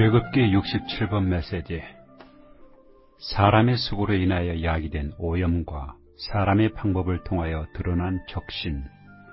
출애굽기 67번 메시지. 사람의 수고로 인하여 야기된 오염과 사람의 방법을 통하여 드러난 적신.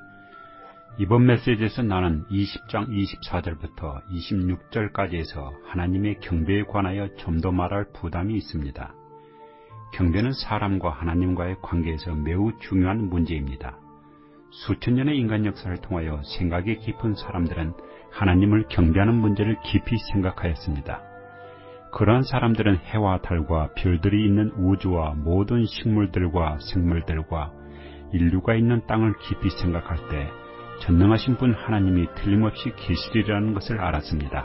이번 메시지에서 나는 20장 24절부터 26절까지에서 하나님의 경배에 관하여 좀 더 말할 부담이 있습니다. 경배는 사람과 하나님과의 관계에서 매우 중요한 문제입니다. 수천 년의 인간 역사를 통하여 생각이 깊은 사람들은 하나님을 경배하는 문제를 깊이 생각하였습니다. 그러한 사람들은 해와 달과 별들이 있는 우주와 모든 식물들과 생물들과 인류가 있는 땅을 깊이 생각할 때 전능하신 분 하나님이 틀림없이 계시리라는 것을 알았습니다.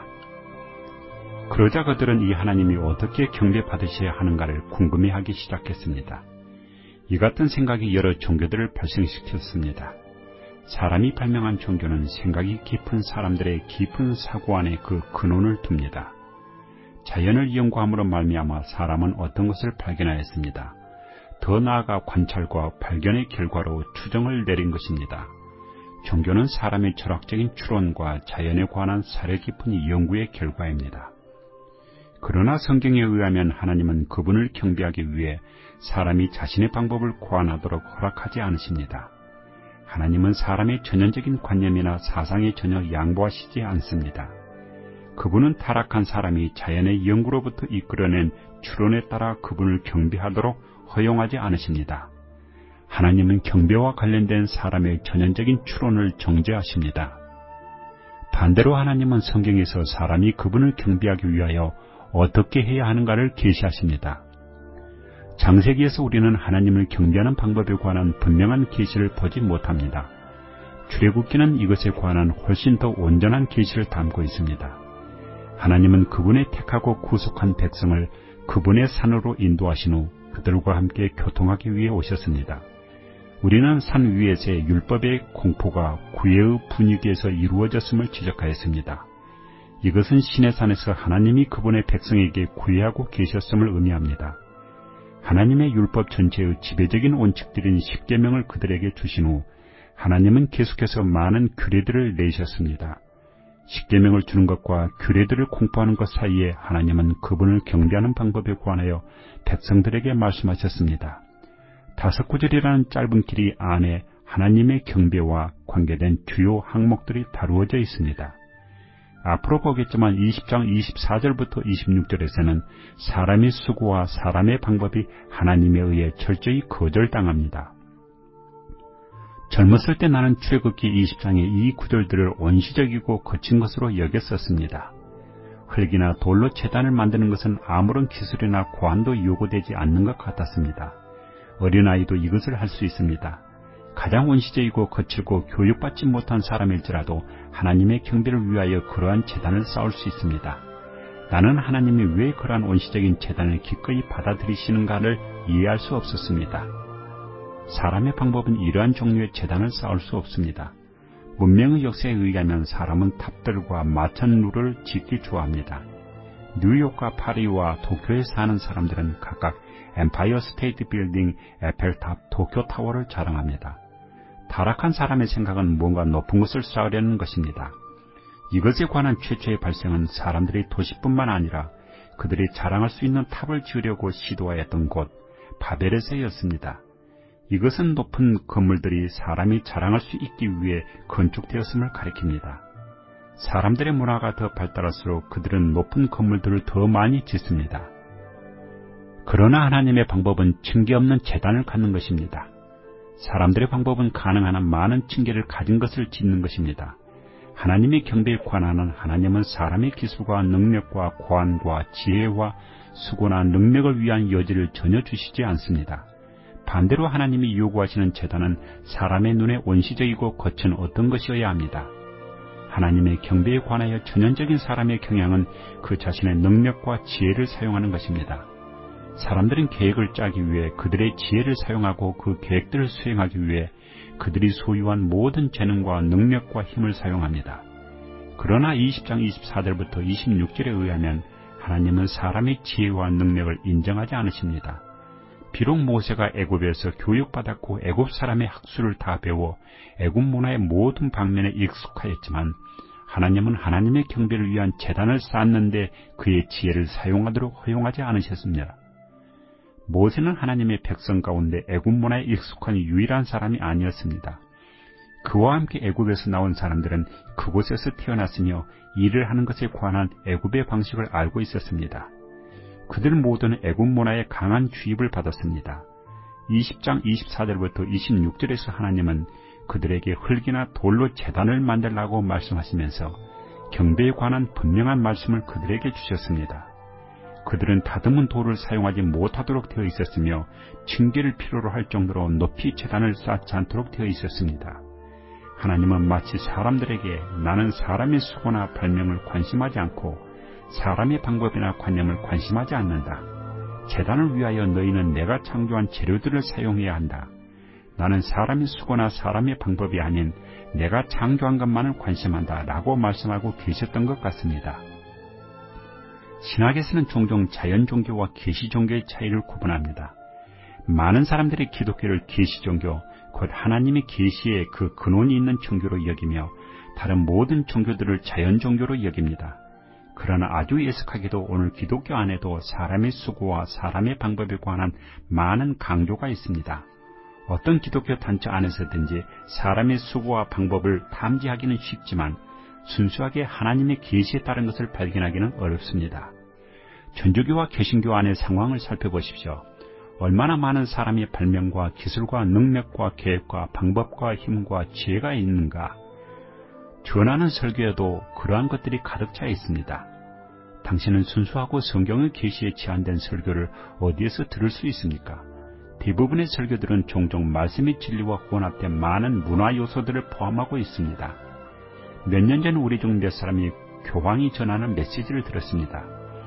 그러자 그들은 이 하나님이 어떻게 경배받으셔야 하는가를 궁금해하기 시작했습니다. 이 같은 생각이 여러 종교들을 발생시켰습니다. 사람이 발명한 종교는 생각이 깊은 사람들의 깊은 사고 안에 그 근원을 둡니다. 자연을 연구함으로 말미암아 사람은 어떤 것을 발견하였습니다. 더 나아가 관찰과 발견의 결과로 추정을 내린 것입니다. 종교는 사람의 철학적인 추론과 자연에 관한 사려 깊은 연구의 결과입니다. 그러나 성경에 의하면 하나님은 그분을 경배하기 위해 사람이 자신의 방법을 고안하도록 허락하지 않으십니다. 하나님은 사람의 전형적인 관념이나 사상에 전혀 양보하시지 않습니다. 그분은 타락한 사람이 자연의 연구로부터 이끌어낸 추론에 따라 그분을 경배하도록 허용하지 않으십니다. 하나님은 경배와 관련된 사람의 전형적인 추론을 정죄하십니다. 반대로 하나님은 성경에서 사람이 그분을 경배하기 위하여 어떻게 해야 하는가를 계시하십니다. 창세기에서 우리는 하나님을 경배하는 방법에 관한 분명한 계시를 보지 못합니다. 출애굽기는 이것에 관한 훨씬 더 온전한 계시를 담고 있습니다. 하나님은 그분의 택하고 구속한 백성을 그분의 산으로 인도하신 후 그들과 함께 교통하기 위해 오셨습니다. 우리는 산 위에서의 율법의 공포가 구애의 분위기에서 이루어졌음을 지적하였습니다. 이것은 신의 산에서 하나님이 그분의 백성에게 구애하고 계셨음을 의미합니다. 하나님의 율법 전체의 지배적인 원칙들인 십계명을 그들에게 주신 후 하나님은 계속해서 많은 규례들을 내셨습니다. 십계명을 주는 것과 규례들을 공포하는 것 사이에 하나님은 그분을 경배하는 방법에 관하여 백성들에게 말씀하셨습니다. 5구절이라는 짧은 길 안에 하나님의 경배와 관계된 주요 항목들이 다루어져 있습니다. 앞으로 보겠지만 20장 24절부터 26절에서는 사람의 수고와 사람의 방법이 하나님에 의해 철저히 거절당합니다. 젊었을 때 나는 출애굽기 20장의 이 구절들을 원시적이고 거친 것으로 여겼었습니다. 흙이나 돌로 제단을 만드는 것은 아무런 기술이나 고안도 요구되지 않는 것 같았습니다. 어린아이도 이것을 할 수 있습니다. 가장 원시적이고 거칠고 교육받지 못한 사람일지라도 하나님의 경배를 위하여 그러한 제단을 쌓을 수 있습니다. 나는 하나님이 왜 그러한 원시적인 제단을 기꺼이 받아들이시는가를 이해할 수 없었습니다. 사람의 방법은 이러한 종류의 제단을 쌓을 수 없습니다. 문명의 역사에 의하면 사람은 탑들과 마천루를 짓기 좋아합니다. 뉴욕과 파리와 도쿄에 사는 사람들은 각각 엠파이어 스테이트 빌딩, 에펠탑, 도쿄 타워를 자랑합니다. 타락한 사람의 생각은 뭔가 높은 것을 쌓으려는 것입니다. 이것에 관한 최초의 발생은 사람들이 도시뿐만 아니라 그들이 자랑할 수 있는 탑을 지으려고 시도하였던 곳 바벨에서였습니다. 이것은 높은 건물들이 사람이 자랑할 수 있기 위해 건축되었음을 가리킵니다. 사람들의 문화가 더 발달할수록 그들은 높은 건물들을 더 많이 짓습니다. 그러나 하나님의 방법은 층계 없는 제단을 갖는 것입니다. 사람들의 방법은 가능한 한 많은 층계를 가진 것을 짓는 것입니다. 하나님의 경배에 관하는 하나님은 사람의 기술과 능력과 고안과 지혜와 수고나 능력을 위한 여지를 전혀 주시지 않습니다. 반대로 하나님이 요구하시는 제단은 사람의 눈에 원시적이고 거친 어떤 것이어야 합니다. 하나님의 경배에 관하여 전형적인 사람의 경향은 그 자신의 능력과 지혜를 사용하는 것입니다. 사람들은 계획을 짜기 위해 그들의 지혜를 사용하고 그 계획들을 수행하기 위해 그들이 소유한 모든 재능과 능력과 힘을 사용합니다. 그러나 20장 24절부터 26절에 의하면 하나님은 사람의 지혜와 능력을 인정하지 않으십니다. 비록 모세가 애굽에서 교육받았고 애굽 사람의 학술을 다 배워 애굽 문화의 모든 방면에 익숙하였지만 하나님은 하나님의 경배를 위한 제단을 쌓았는데 그의 지혜를 사용하도록 허용하지 않으셨습니다. 모세는 하나님의 백성 가운데 애굽 문화에 익숙한 유일한 사람이 아니었습니다. 그와 함께 애굽에서 나온 사람들은 그곳에서 태어났으며 일을 하는 것에 관한 애굽의 방식을 알고 있었습니다. 그들 모두는 애굽 문화에 강한 주입을 받았습니다. 20장 24절부터 26절에서 하나님은 그들에게 흙이나 돌로 제단을 만들라고 말씀하시면서 경배에 관한 분명한 말씀을 그들에게 주셨습니다. 그들은 다듬은 돌을 사용하지 못하도록 되어 있었으며 층계를 필요로 할 정도로 높이 제단을 쌓지 않도록 되어 있었습니다. 하나님은 마치 사람들에게 나는 사람의 수고나 발명을 관심하지 않고 사람의 방법이나 관념을 관심하지 않는다. 제단을 위하여 너희는 내가 창조한 재료들을 사용해야 한다. 나는 사람의 수고나 사람의 방법이 아닌 내가 창조한 것만을 관심한다 라고 말씀하고 계셨던 것 같습니다. 신학에서는 종종 자연 종교와 계시 종교의 차이를 구분합니다. 많은 사람들이 기독교를 계시 종교, 곧 하나님의 계시에 그 근원이 있는 종교로 여기며 다른 모든 종교들을 자연 종교로 여깁니다. 그러나 아주 예측하게도 오늘 기독교 안에도 사람의 수고와 사람의 방법에 관한 많은 강조가 있습니다. 어떤 기독교 단체 안에서든지 사람의 수고와 방법을 탐지하기는 쉽지만 순수하게 하나님의 계시에 따른 것을 발견하기는 어렵습니다. 천주교와 개신교 안의 상황을 살펴보십시오. 얼마나 많은 사람의 발명과 기술과 능력과 계획과 방법과 힘과 지혜가 있는가. 전하는 설교에도 그러한 것들이 가득 차 있습니다. 당신은 순수하고 성경의 계시에 제한된 설교를 어디에서 들을 수 있습니까? 대부분의 설교들은 종종 말씀의 진리와 혼합된 많은 문화 요소들을 포함하고 있습니다. 몇 년 전 우리 중 몇 사람이 교황이 전하는 메시지를 들었습니다.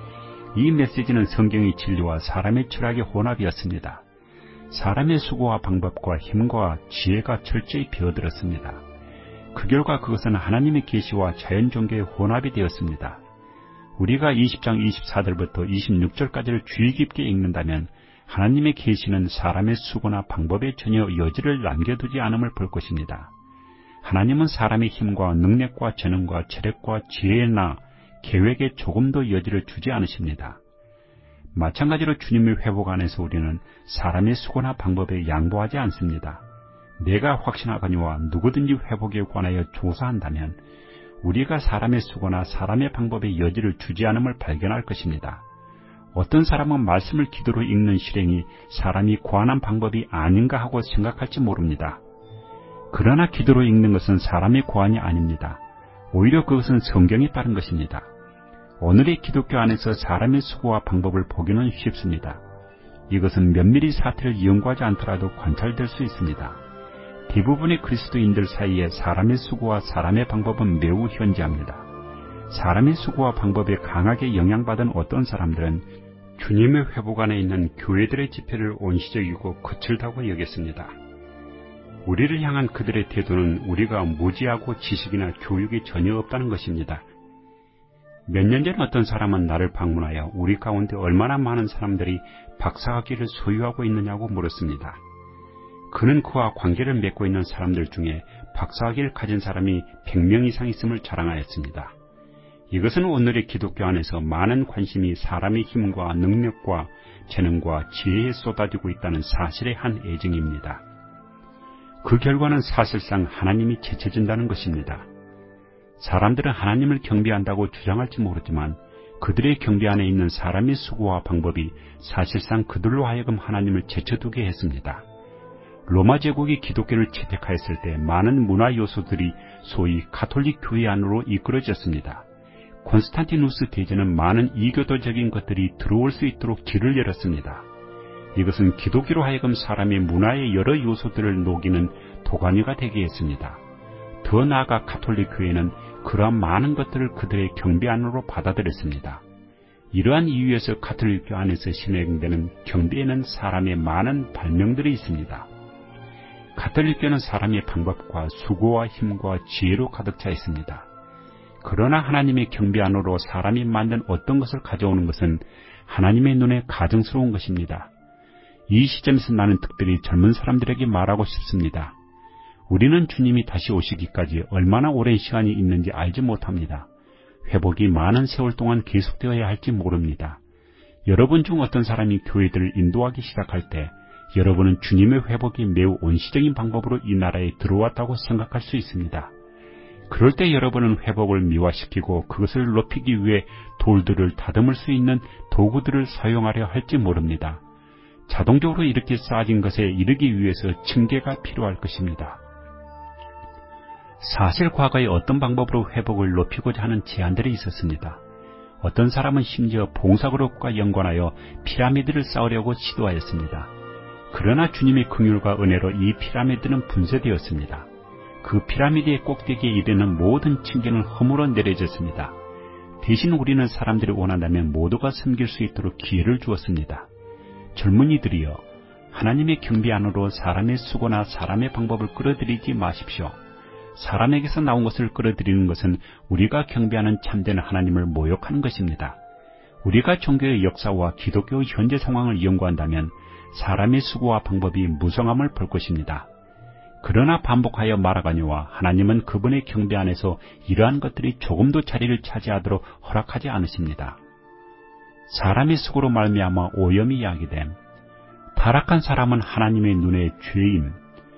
이 메시지는 성경의 진리와 사람의 철학의 혼합이었습니다. 사람의 수고와 방법과 힘과 지혜가 철저히 비어들었습니다. 그 결과 그것은 하나님의 계시와 자연 종교의 혼합이 되었습니다. 우리가 20장 24절부터 26절까지를 주의 깊게 읽는다면 하나님의 계시는 사람의 수고나 방법에 전혀 여지를 남겨두지 않음을 볼 것입니다. 하나님은 사람의 힘과 능력과 재능과 체력과 지혜나 계획에 조금도 여지를 주지 않으십니다. 마찬가지로 주님의 회복 안에서 우리는 사람의 수고나 방법에 양보하지 않습니다. 내가 확신하거니와 누구든지 회복에 관하여 조사한다면 우리가 사람의 수고나 사람의 방법에 여지를 주지 않음을 발견할 것입니다. 어떤 사람은 말씀을 기도로 읽는 실행이 사람이 고안한 방법이 아닌가 하고 생각할지 모릅니다. 그러나 기도로 읽는 것은 사람의 고안이 아닙니다. 오히려 그것은 성경에 따른 것입니다. 오늘의 기독교 안에서 사람의 수고와 방법을 보기는 쉽습니다. 이것은 면밀히 사태를 연구하지 않더라도 관찰될 수 있습니다. 대부분의 그리스도인들 사이에 사람의 수고와 사람의 방법은 매우 현저합니다. 사람의 수고와 방법에 강하게 영향받은 어떤 사람들은 주님의 회복 안에 있는 교회들의 집회를 온시적이고 거칠다고 여겼습니다. 우리를 향한 그들의 태도는 우리가 무지하고 지식이나 교육이 전혀 없다는 것입니다. 몇 년 전 어떤 사람은 나를 방문하여 우리 가운데 얼마나 많은 사람들이 박사학위를 소유하고 있느냐고 물었습니다. 그는 그와 관계를 맺고 있는 사람들 중에 박사학위를 가진 사람이 100명 이상 있음을 자랑하였습니다. 이것은 오늘의 기독교 안에서 많은 관심이 사람의 힘과 능력과 재능과 지혜에 쏟아지고 있다는 사실의 한 애증입니다. 그 결과는 사실상 하나님이 제쳐진다는 것입니다. 사람들은 하나님을 경배한다고 주장할지 모르지만 그들의 경배 안에 있는 사람의 수고와 방법이 사실상 그들로 하여금 하나님을 제쳐두게 했습니다. 로마 제국이 기독교를 채택하였을 때 많은 문화 요소들이 소위 가톨릭 교회 안으로 이끌어졌습니다. 콘스탄티누스 대제는 많은 이교도적인 것들이 들어올 수 있도록 길을 열었습니다. 이것은 기독교로 하여금 사람의 문화의 여러 요소들을 녹이는 도가니가 되게 했습니다. 더 나아가 가톨릭 교회는 그러한 많은 것들을 그들의 경배 안으로 받아들였습니다. 이러한 이유에서 가톨릭교 안에서 실행되는 경배에는 사람의 많은 발명들이 있습니다. 가톨릭교는 사람의 방법과 수고와 힘과 지혜로 가득 차 있습니다. 그러나 하나님의 경배 안으로 사람이 만든 어떤 것을 가져오는 것은 하나님의 눈에 가증스러운 것입니다. 이 시점에서 나는 특별히 젊은 사람들에게 말하고 싶습니다. 우리는 주님이 다시 오시기까지 얼마나 오랜 시간이 있는지 알지 못합니다. 회복이 많은 세월 동안 계속되어야 할지 모릅니다. 여러분 중 어떤 사람이 교회들을 인도하기 시작할 때 여러분은 주님의 회복이 매우 원시적인 방법으로 이 나라에 들어왔다고 생각할 수 있습니다. 그럴 때 여러분은 회복을 미화시키고 그것을 높이기 위해 돌들을 다듬을 수 있는 도구들을 사용하려 할지 모릅니다. 자동적으로 이렇게 쌓아진 것에 이르기 위해서 층계가 필요할 것입니다. 사실 과거에 어떤 방법으로 회복을 높이고자 하는 제안들이 있었습니다. 어떤 사람은 심지어 봉사그룹과 연관하여 피라미드를 쌓으려고 시도하였습니다. 그러나 주님의 긍휼과 은혜로 이 피라미드는 분쇄되었습니다. 그 피라미드의 꼭대기에 이르는 모든 층계는 허물어 내려졌습니다. 대신 우리는 사람들이 원한다면 모두가 섬길 수 있도록 기회를 주었습니다. 젊은이들이여, 하나님의 경배 안으로 사람의 수고나 사람의 방법을 끌어들이지 마십시오. 사람에게서 나온 것을 끌어들이는 것은 우리가 경배하는 참된 하나님을 모욕하는 것입니다. 우리가 종교의 역사와 기독교의 현재 상황을 연구한다면 사람의 수고와 방법이 무성함을 볼 것입니다. 그러나 반복하여 말하거니와 하나님은 그분의 경배 안에서 이러한 것들이 조금도 자리를 차지하도록 허락하지 않으십니다. 사람의 수고로 말미암아 오염이 야기됨. 타락한 사람은 하나님의 눈에 죄임.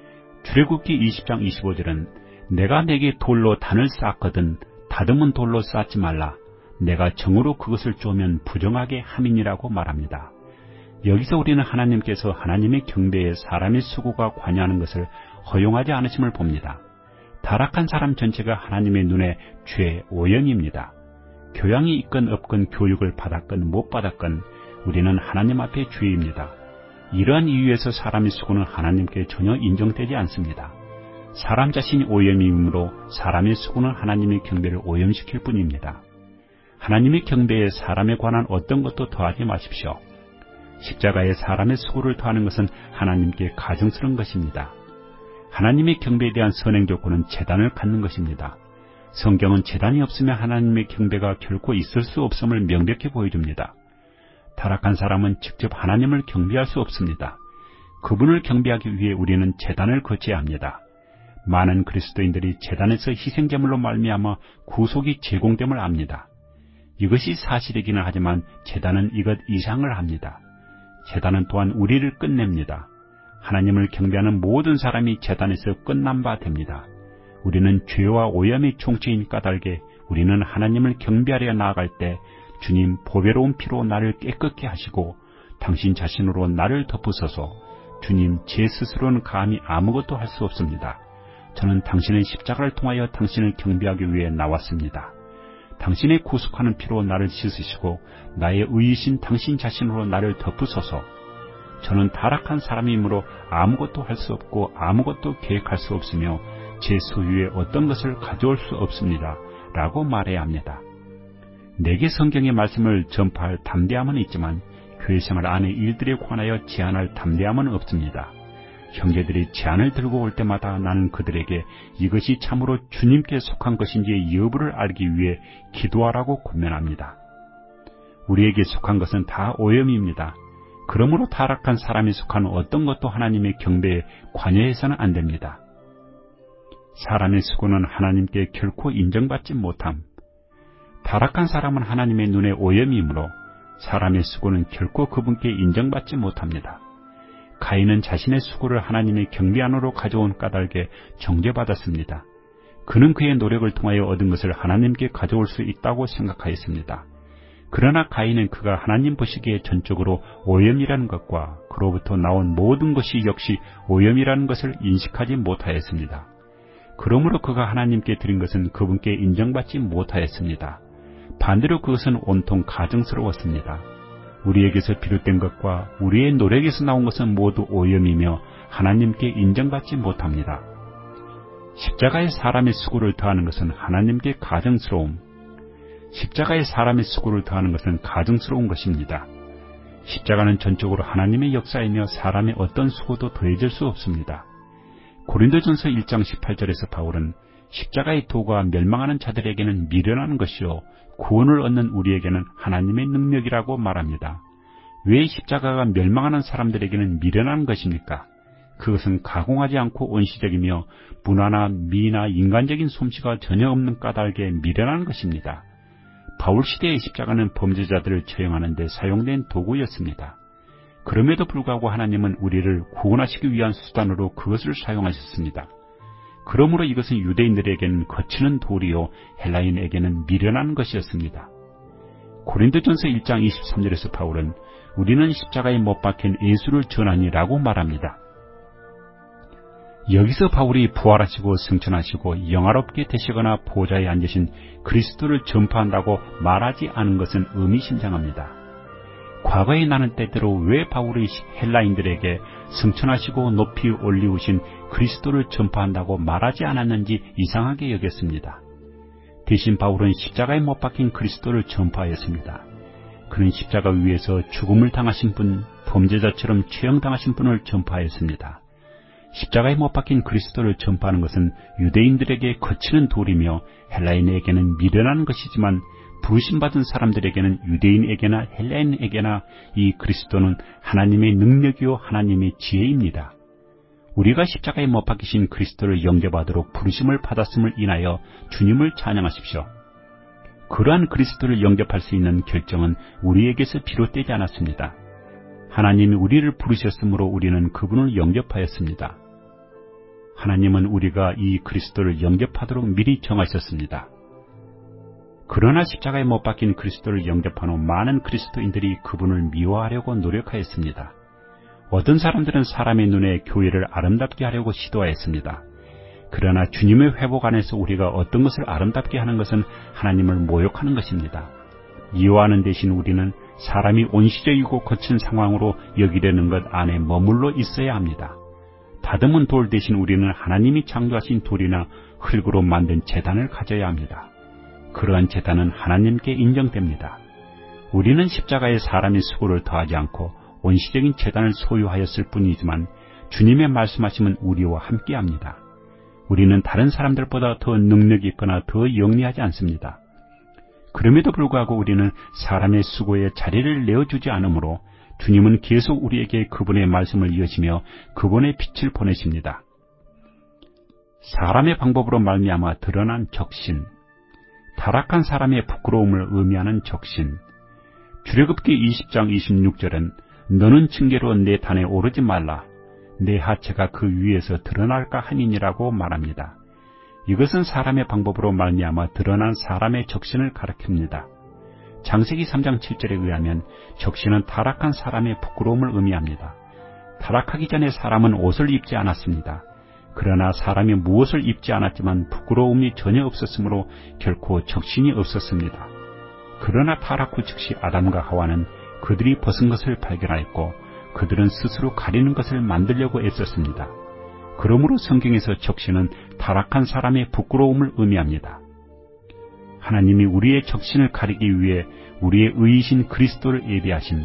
출애굽기 20장 25절은 내가 내게 돌로 단을 쌓거든 다듬은 돌로 쌓지 말라. 내가 정으로 그것을 쪼면 부정하게 함이니라고 말합니다. 여기서 우리는 하나님께서 하나님의 경배에 사람의 수고가 관여하는 것을 허용하지 않으심을 봅니다. 타락한 사람 전체가 하나님의 눈에 죄, 오염입니다. 교양이 있건 없건 교육을 받았건 못 받았건 우리는 하나님 앞에 죄입니다. 이러한 이유에서 사람의 수고는 하나님께 전혀 인정되지 않습니다. 사람 자신이 오염이므로 사람의 수고는 하나님의 경배를 오염시킬 뿐입니다. 하나님의 경배에 사람에 관한 어떤 것도 더하지 마십시오. 십자가에 사람의 수고를 더하는 것은 하나님께 가증스러운 것입니다. 하나님의 경배에 대한 선행 조건은 제단을 갖는 것입니다. 성경은 제단이 없으면 하나님의 경배가 결코 있을 수 없음을 명백히 보여줍니다. 타락한 사람은 직접 하나님을 경배할 수 없습니다. 그분을 경배하기 위해 우리는 제단을 거쳐야 합니다. 많은 그리스도인들이 제단에서 희생제물로 말미암아 구속이 제공됨을 압니다. 이것이 사실이기는 하지만 제단은 이것 이상을 합니다. 제단은 또한 우리를 끝냅니다. 하나님을 경배하는 모든 사람이 제단에서 끝난 바 됩니다. 우리는 죄와 오염의 총체인 까닭에 우리는 하나님을 경배하려 나아갈 때 주님 보배로운 피로 나를 깨끗게 하시고 당신 자신으로 나를 덮으소서. 주님, 제 스스로는 감히 아무것도 할 수 없습니다. 저는 당신의 십자가를 통하여 당신을 경배하기 위해 나왔습니다. 당신의 구속하는 피로 나를 씻으시고 나의 의이신 당신 자신으로 나를 덮으소서. 저는 타락한 사람이므로 아무것도 할 수 없고 아무것도 계획할 수 없으며 제 소유의 어떤 것을 가져올 수 없습니다. 라고 말해야 합니다. 내게 성경의 말씀을 전파할 담대함은 있지만 교회생활 안의 일들에 관하여 제안할 담대함은 없습니다. 형제들이 제안을 들고 올 때마다 나는 그들에게 이것이 참으로 주님께 속한 것인지의 여부를 알기 위해 기도하라고 권면합니다. 우리에게 속한 것은 다 오염입니다. 그러므로 타락한 사람이 속한 어떤 것도 하나님의 경배에 관여해서는 안 됩니다. 사람의 수고는 하나님께 결코 인정받지 못함. 타락한 사람은 하나님의 눈에 오염이므로 사람의 수고는 결코 그분께 인정받지 못합니다. 가인은 자신의 수고를 하나님의 경배 안으로 가져온 까닭에 정죄받았습니다. 그는 그의 노력을 통하여 얻은 것을 하나님께 가져올 수 있다고 생각하였습니다. 그러나 가인은 그가 하나님 보시기에 전적으로 오염이라는 것과 그로부터 나온 모든 것이 역시 오염이라는 것을 인식하지 못하였습니다. 그러므로 그가 하나님께 드린 것은 그분께 인정받지 못하였습니다. 반대로 그것은 온통 가증스러웠습니다. 우리에게서 비롯된 것과 우리의 노력에서 나온 것은 모두 오염이며 하나님께 인정받지 못합니다. 십자가에 사람의 수고를 더하는 것은 하나님께 가증스러움. 십자가에 사람의 수고를 더하는 것은 가증스러운 것입니다. 십자가는 전적으로 하나님의 역사이며 사람의 어떤 수고도 더해질 수 없습니다. 고린도전서 1장 18절에서 바울은 십자가의 도가 멸망하는 자들에게는 미련한 것이요 구원을 얻는 우리에게는 하나님의 능력이라고 말합니다. 왜 십자가가 멸망하는 사람들에게는 미련한 것입니까? 그것은 가공하지 않고 원시적이며 문화나 미나 인간적인 솜씨가 전혀 없는 까닭에 미련한 것입니다. 바울 시대의 십자가는 범죄자들을 처형하는 데 사용된 도구였습니다. 그럼에도 불구하고 하나님은 우리를 구원하시기 위한 수단으로 그것을 사용하셨습니다. 그러므로 이것은 유대인들에게는 거치는 돌이요 헬라인에게는 미련한 것이었습니다. 고린도전서 1장 23절에서 바울은 우리는 십자가에 못 박힌 예수를 전하니라고 말합니다. 여기서 바울이 부활하시고 승천하시고 영화롭게 되시거나 보좌에 앉으신 그리스도를 전파한다고 말하지 않은 것은 의미심장합니다. 과거에 나는 때대로 왜 바울이 헬라인들에게 승천하시고 높이 올리우신 그리스도를 전파한다고 말하지 않았는지 이상하게 여겼습니다. 대신 바울은 십자가에 못 박힌 그리스도를 전파하였습니다. 그는 십자가 위에서 죽음을 당하신 분, 범죄자처럼 처형당하신 분을 전파하였습니다. 십자가에 못 박힌 그리스도를 전파하는 것은 유대인들에게 거치는 돌이며 헬라인에게는 미련한 것이지만 부르심받은 사람들에게는 유대인에게나 헬라인에게나 이 그리스도는 하나님의 능력이요 하나님의 지혜입니다. 우리가 십자가에 못 박히신 그리스도를 영접하도록 부르심을 받았음을 인하여 주님을 찬양하십시오. 그러한 그리스도를 영접할 수 있는 결정은 우리에게서 비롯되지 않았습니다. 하나님이 우리를 부르셨으므로 우리는 그분을 영접하였습니다. 하나님은 우리가 이 그리스도를 영접하도록 미리 정하셨습니다. 그러나 십자가에 못 박힌 그리스도를 영접한 후 많은 그리스도인들이 그분을 미워하려고 노력하였습니다. 어떤 사람들은 사람의 눈에 교회를 아름답게 하려고 시도하였습니다. 그러나 주님의 회복 안에서 우리가 어떤 것을 아름답게 하는 것은 하나님을 모욕하는 것입니다. 미워하는 대신 우리는 사람이 온시적이고 거친 상황으로 여기려는 것 안에 머물러 있어야 합니다. 다듬은 돌 대신 우리는 하나님이 창조하신 돌이나 흙으로 만든 제단을 가져야 합니다. 그러한 제단은 하나님께 인정됩니다. 우리는 십자가에 사람의 수고를 더하지 않고 원시적인 제단을 소유하였을 뿐이지만 주님의 말씀하심은 우리와 함께합니다. 우리는 다른 사람들보다 더 능력이 있거나 더 영리하지 않습니다. 그럼에도 불구하고 우리는 사람의 수고에 자리를 내어주지 않으므로 주님은 계속 우리에게 그분의 말씀을 이어지며 그분의 빛을 보내십니다. 사람의 방법으로 말미암아 드러난 적신, 타락한 사람의 부끄러움을 의미하는 적신. 출애굽기 20장 26절은 너는 층계로 내 단에 오르지 말라. 내 하체가 그 위에서 드러날까 하니니라고 말합니다. 이것은 사람의 방법으로 말미암아 드러난 사람의 적신을 가리킵니다. 창세기 3장 7절에 의하면 적신은 타락한 사람의 부끄러움을 의미합니다. 타락하기 전에 사람은 옷을 입지 않았습니다. 그러나 사람이 무엇을 입지 않았지만 부끄러움이 전혀 없었으므로 결코 적신이 없었습니다. 그러나 타락 후 즉시 아담과 하와는 그들이 벗은 것을 발견하였고 그들은 스스로 가리는 것을 만들려고 애썼습니다. 그러므로 성경에서 적신은 타락한 사람의 부끄러움을 의미합니다. 하나님이 우리의 적신을 가리기 위해 우리의 의이신 그리스도를 예비하심.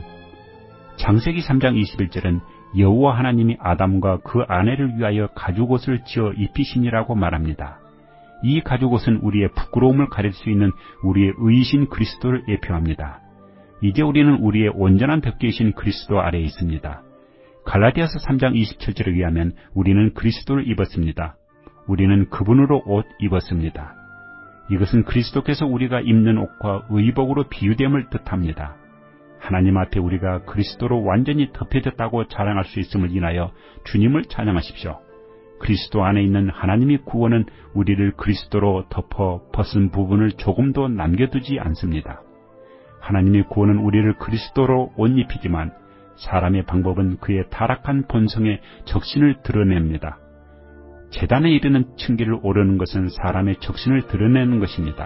창세기 3장 21절은 여호와 하나님이 아담과 그 아내를 위하여 가죽옷을 지어 입히시니라고 말합니다. 이 가죽옷은 우리의 부끄러움을 가릴 수 있는 우리의 의이신 그리스도를 예표합니다. 이제 우리는 우리의 온전한 덮개이신 그리스도 아래에 있습니다. 갈라디아서 3장 27절에 의하면 우리는 그리스도를 입었습니다. 우리는 그분으로 옷 입었습니다. 이것은 그리스도께서 우리가 입는 옷과 의복으로 비유됨을 뜻합니다. 하나님 앞에 우리가 그리스도로 완전히 덮여졌다고 자랑할 수 있음을 인하여 주님을 찬양하십시오. 그리스도 안에 있는 하나님의 구원은 우리를 그리스도로 덮어 벗은 부분을 조금도 남겨두지 않습니다. 하나님의 구원은 우리를 그리스도로 옷 입히지만 사람의 방법은 그의 타락한 본성의 적신을 드러냅니다. 제단에 이르는 층계를 오르는 것은 사람의 적신을 드러내는 것입니다.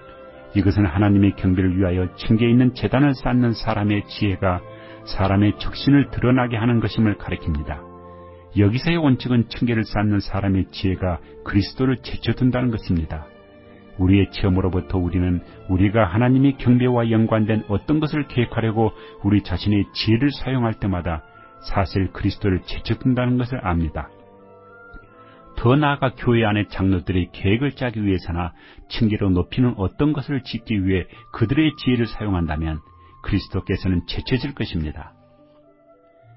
이것은 하나님의 경배를 위하여 층계에 있는 제단을 쌓는 사람의 지혜가 사람의 적신을 드러나게 하는 것임을 가리킵니다. 여기서의 원칙은 층계를 쌓는 사람의 지혜가 그리스도를 제쳐둔다는 것입니다. 우리의 체험으로부터 우리는 우리가 하나님의 경배와 연관된 어떤 것을 계획하려고 우리 자신의 지혜를 사용할 때마다 사실 그리스도를 제쳐둔다는 것을 압니다. 더 나아가 교회 안의 장로들의 계획을 짜기 위해서나 층계로 높이는 어떤 것을 짓기 위해 그들의 지혜를 사용한다면 그리스도께서는 제쳐질 것입니다.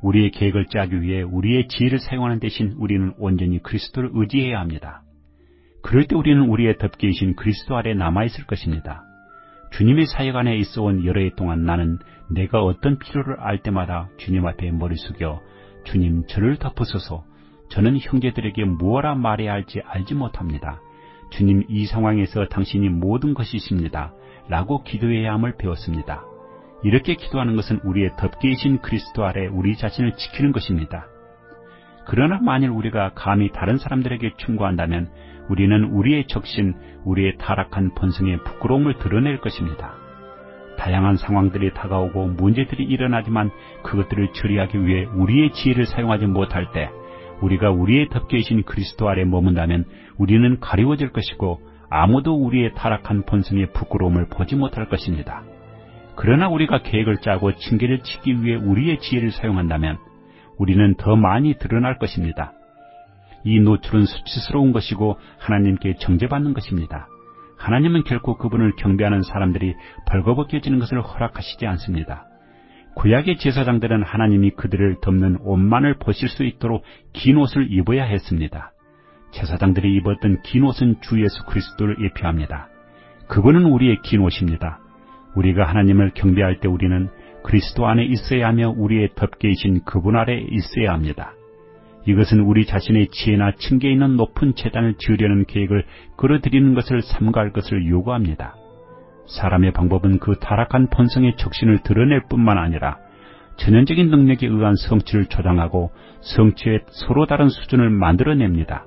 우리의 계획을 짜기 위해 우리의 지혜를 사용하는 대신 우리는 온전히 그리스도를 의지해야 합니다. 그럴 때 우리는 우리의 덮개이신 그리스도 아래 남아있을 것입니다. 주님의 사역 안에 있어온 여러 해 동안 나는 내가 어떤 필요를 알 때마다 주님 앞에 머리 숙여 주님 저를 덮으소서. 저는 형제들에게 무엇라 말해야 할지 알지 못합니다. 주님 이 상황에서 당신이 모든 것이십니다. 라고 기도해야 함을 배웠습니다. 이렇게 기도하는 것은 우리의 덮개이신 그리스도 아래 우리 자신을 지키는 것입니다. 그러나 만일 우리가 감히 다른 사람들에게 충고한다면 우리는 우리의 적신, 우리의 타락한 본성의 부끄러움을 드러낼 것입니다. 다양한 상황들이 다가오고 문제들이 일어나지만 그것들을 처리하기 위해 우리의 지혜를 사용하지 못할 때 우리가 우리의 덮개이신 그리스도 아래 머문다면 우리는 가리워질 것이고 아무도 우리의 타락한 본성의 부끄러움을 보지 못할 것입니다. 그러나 우리가 계획을 짜고 징계를 치기 위해 우리의 지혜를 사용한다면 우리는 더 많이 드러날 것입니다. 이 노출은 수치스러운 것이고 하나님께 정죄받는 것입니다. 하나님은 결코 그분을 경배하는 사람들이 벌거벗겨지는 것을 허락하시지 않습니다. 구약의 제사장들은 하나님이 그들을 덮는 옷만을 벗을 수 있도록 긴 옷을 입어야 했습니다. 제사장들이 입었던 긴 옷은 주 예수 그리스도를 예표합니다. 그분은 우리의 긴 옷입니다. 우리가 하나님을 경배할 때 우리는 그리스도 안에 있어야 하며 우리의 덮개이신 그분 아래 있어야 합니다. 이것은 우리 자신의 지혜나 층계 있는 높은 제단을 지으려는 계획을 끌어들이는 것을 삼가할 것을 요구합니다. 사람의 방법은 그 타락한 본성의 적신을 드러낼 뿐만 아니라 전형적인 능력에 의한 성취를 조장하고 성취의 서로 다른 수준을 만들어냅니다.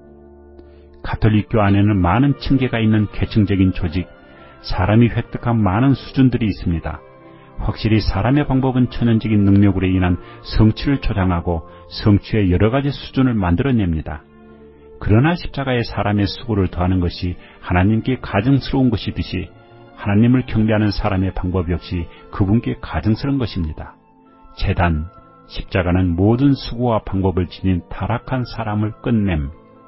가톨릭교 안에는 많은 층계가 있는 계층적인 조직, 사람이 획득한 많은 수준들이 있습니다. 확실히 사람의 방법은 천연적인 능력으로 인한 성취를 조장하고 성취의 여러 가지 수준을 만들어냅니다. 그러나 십자가에 사람의 수고를 더하는 것이 하나님께 가증스러운 것이듯이 하나님을 경배하는 사람의 방법 역시 그분께 가증스러운 것입니다. 제단, 십자가는 모든 수고와 방법을 지닌 타락한 사람을 끝냄.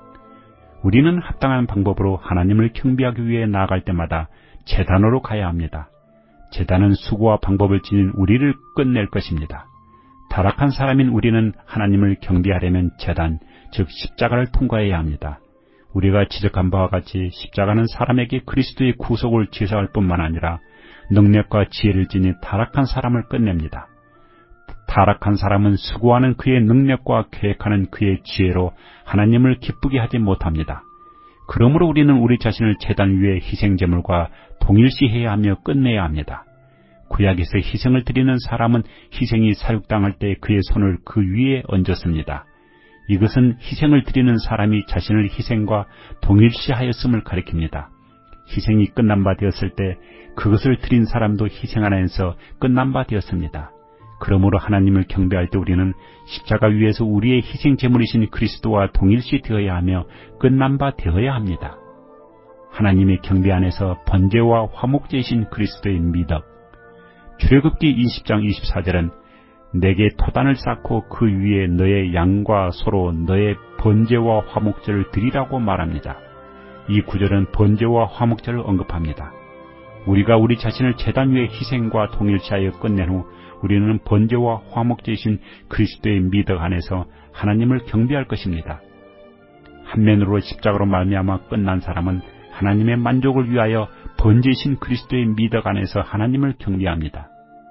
우리는 합당한 방법으로 하나님을 경배하기 위해 나아갈 때마다 제단으로 가야 합니다. 제단은 수고와 방법을 지닌 우리를 끝낼 것입니다. 타락한 사람인 우리는 하나님을 경배하려면 제단, 즉 십자가를 통과해야 합니다. 우리가 지적한 바와 같이 십자가는 사람에게 그리스도의 구속을 제사할 뿐만 아니라 능력과 지혜를 지닌 타락한 사람을 끝냅니다. 타락한 사람은 수고하는 그의 능력과 계획하는 그의 지혜로 하나님을 기쁘게 하지 못합니다. 그러므로 우리는 우리 자신을 제단 위에 희생제물과 동일시해야 하며 끝내야 합니다. 구약에서 희생을 드리는 사람은 희생이 사육당할 때 그의 손을 그 위에 얹었습니다. 이것은 희생을 드리는 사람이 자신을 희생과 동일시하였음을 가리킵니다. 희생이 끝난 바 되었을 때 그것을 드린 사람도 희생 안에서 끝난 바 되었습니다. 그러므로 하나님을 경배할 때 우리는 십자가 위에서 우리의 희생 제물이신 그리스도와 동일시 되어야 하며 끝난 바 되어야 합니다. 하나님의 경배 안에서 번제와 화목제이신 그리스도의 미덕. 출애굽기 20장 24절은 내게 토단을 쌓고 그 위에 너의 양과 소로 너의 번제와 화목제를 드리라고 말합니다. 이 구절은 번제와 화목제를 언급합니다. 우리가 우리 자신을 제단 위에 희생과 동일시하여 끝낸 후 우리는 번제와 화목제이신 그리스도의 미덕 안에서 하나님을 경배할 것입니다. 한면으로 십자가로 말미암아 끝난 사람은 하나님의 만족을 위하여 번제이신 그리스도의 미덕 안에서 하나님을 경배합니다.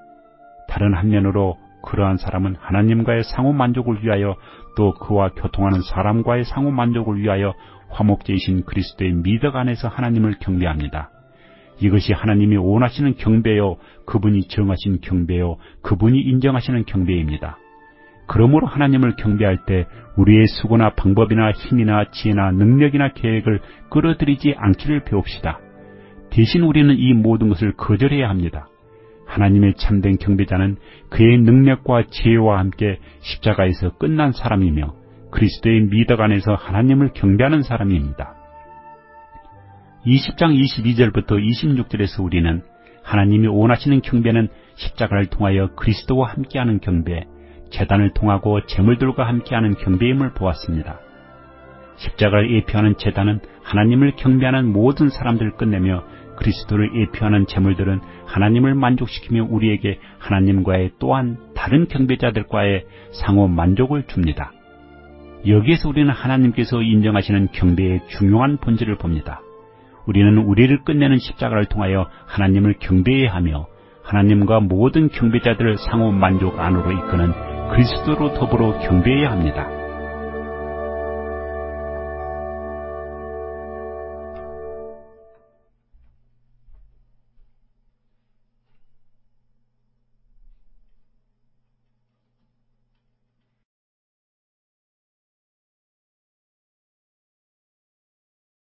다른 한면으로 그러한 사람은 하나님과의 상호 만족을 위하여 또 그와 교통하는 사람과의 상호 만족을 위하여 화목제이신 그리스도의 미덕 안에서 하나님을 경배합니다. 이것이 하나님이 원하시는 경배요, 그분이 정하신 경배요, 그분이 인정하시는 경배입니다. 그러므로 하나님을 경배할 때 우리의 수고나 방법이나 힘이나 지혜나 능력이나 계획을 끌어들이지 않기를 배웁시다. 대신 우리는 이 모든 것을 거절해야 합니다. 하나님의 참된 경배자는 그의 능력과 지혜와 함께 십자가에서 끝난 사람이며 그리스도의 미덕 안에서 하나님을 경배하는 사람입니다. 20장 22절부터 26절에서 우리는 하나님이 원하시는 경배는 십자가를 통하여 그리스도와 함께하는 경배, 제단을 통하고 제물들과 함께하는 경배임을 보았습니다. 십자가를 예표하는 제단은 하나님을 경배하는 모든 사람들을 끝내며 그리스도를 예표하는 제물들은 하나님을 만족시키며 우리에게 하나님과의 또한 다른 경배자들과의 상호 만족을 줍니다. 여기에서 우리는 하나님께서 인정하시는 경배의 중요한 본질을 봅니다. 우리는 우리를 끝내는 십자가를 통하여 하나님을 경배해야 하며 하나님과 모든 경배자들을 상호 만족 안으로 이끄는 그리스도로 더불어 경배해야 합니다.